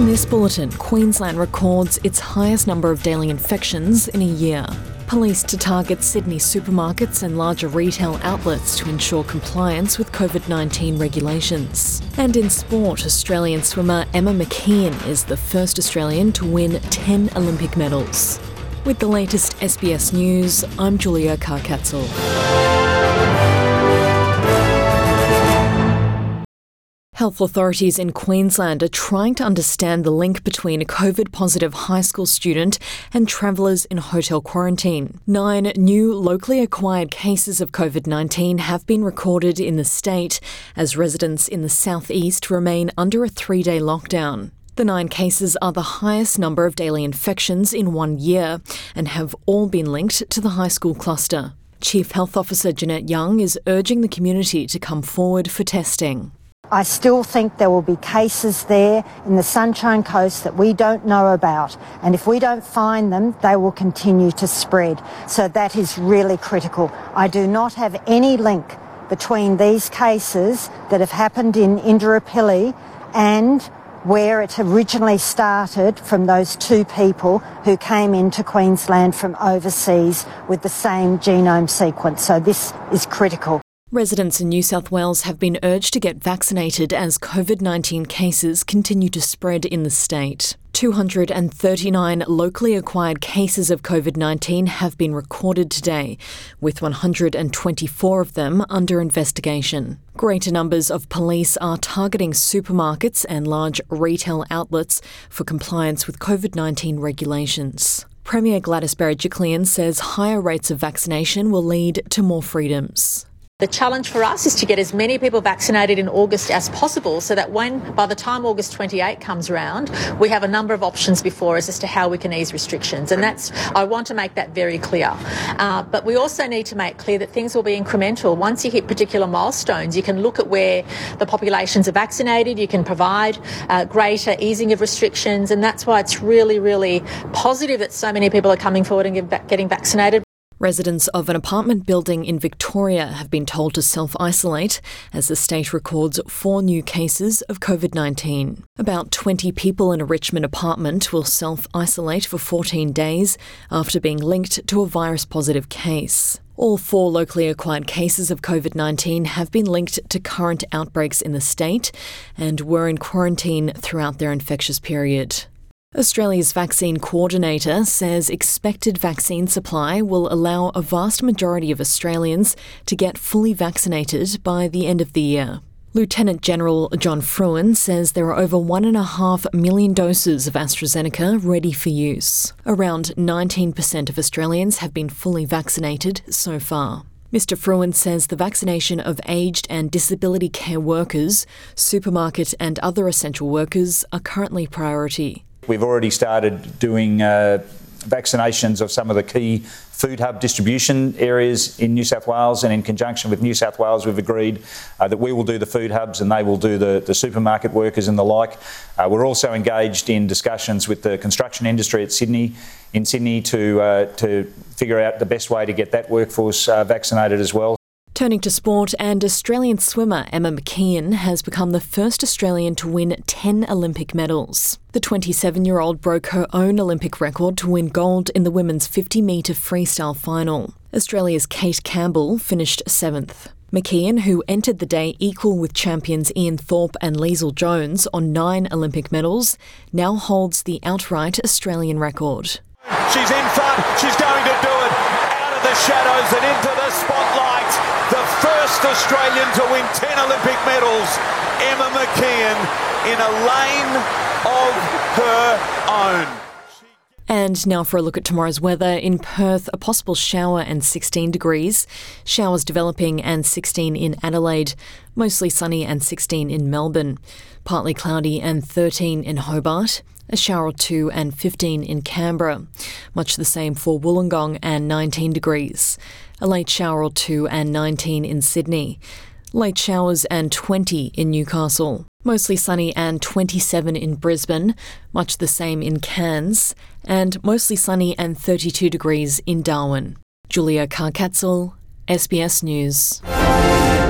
this bulletin, Queensland records its highest number of daily infections in a year. Police to target Sydney supermarkets and larger retail outlets to ensure compliance with COVID-19 regulations. And in sport, Australian swimmer Emma McKeon is the first Australian to win 10 Olympic medals. With the latest SBS News, I'm Julia Carcatzel. Health authorities in Queensland are trying to understand the link between a COVID-positive high school student and travellers in hotel quarantine. 9 new locally acquired cases of COVID-19 have been recorded in the state as residents in the southeast remain under a 3-day lockdown. The 9 cases are the highest number of daily infections in 1 year and have all been linked to the high school cluster. Chief Health Officer Jeanette Young is urging the community to come forward for testing. I still think there will be cases there in the Sunshine Coast that we don't know about, and if we don't find them, they will continue to spread. So that is really critical. I do not have any link between these cases that have happened in Indooroopilly and where it originally started from those 2 people who came into Queensland from overseas with the same genome sequence. So this is critical. Residents in New South Wales have been urged to get vaccinated as COVID-19 cases continue to spread in the state. 239 locally acquired cases of COVID-19 have been recorded today, with 124 of them under investigation. Greater numbers of police are targeting supermarkets and large retail outlets for compliance with COVID-19 regulations. Premier Gladys Berejiklian says higher rates of vaccination will lead to more freedoms. The challenge for us is to get as many people vaccinated in August as possible so that by the time August 28 comes around, we have a number of options before us as to how we can ease restrictions. And I want to make that very clear. But we also need to make clear that things will be incremental. Once you hit particular milestones, you can look at where the populations are vaccinated, you can provide greater easing of restrictions. And that's why it's really, really positive that so many people are coming forward and getting vaccinated. Residents of an apartment building in Victoria have been told to self-isolate as the state records 4 new cases of COVID-19. About 20 people in a Richmond apartment will self-isolate for 14 days after being linked to a virus-positive case. All 4 locally acquired cases of COVID-19 have been linked to current outbreaks in the state and were in quarantine throughout their infectious period. Australia's vaccine coordinator says expected vaccine supply will allow a vast majority of Australians to get fully vaccinated by the end of the year. Lieutenant General John Frewen says there are over 1.5 million doses of AstraZeneca ready for use. Around 19% of Australians have been fully vaccinated so far. Mr. Frewen says the vaccination of aged and disability care workers, supermarket and other essential workers are currently priority. We've already started doing vaccinations of some of the key food hub distribution areas in New South Wales, and in conjunction with New South Wales we've agreed that we will do the food hubs and they will do the supermarket workers and the like. We're also engaged in discussions with the construction industry in Sydney to figure out the best way to get that workforce vaccinated as well. Turning to sport, and Australian swimmer Emma McKeon has become the first Australian to win 10 Olympic medals. The 27-year-old broke her own Olympic record to win gold in the women's 50-metre freestyle final. Australia's Kate Campbell finished 7th. McKeon, who entered the day equal with champions Ian Thorpe and Liesl Jones on 9 Olympic medals, now holds the outright Australian record. She's in front, she's going to do it, out of the shadows and into the spotlight. The first Australian to win 10 Olympic medals, Emma McKeon, in a lane of her own. And now for a look at tomorrow's weather. In Perth, a possible shower and 16 degrees. Showers developing and 16 in Adelaide. Mostly sunny and 16 in Melbourne. Partly cloudy and 13 in Hobart. A shower or 2 and 15 in Canberra. Much the same for Wollongong and 19 degrees. A late shower or 2 and 19 in Sydney. Late showers and 20 in Newcastle. Mostly sunny and 27 in Brisbane. Much the same in Cairns. And mostly sunny and 32 degrees in Darwin. Julia Carcatzel, SBS News.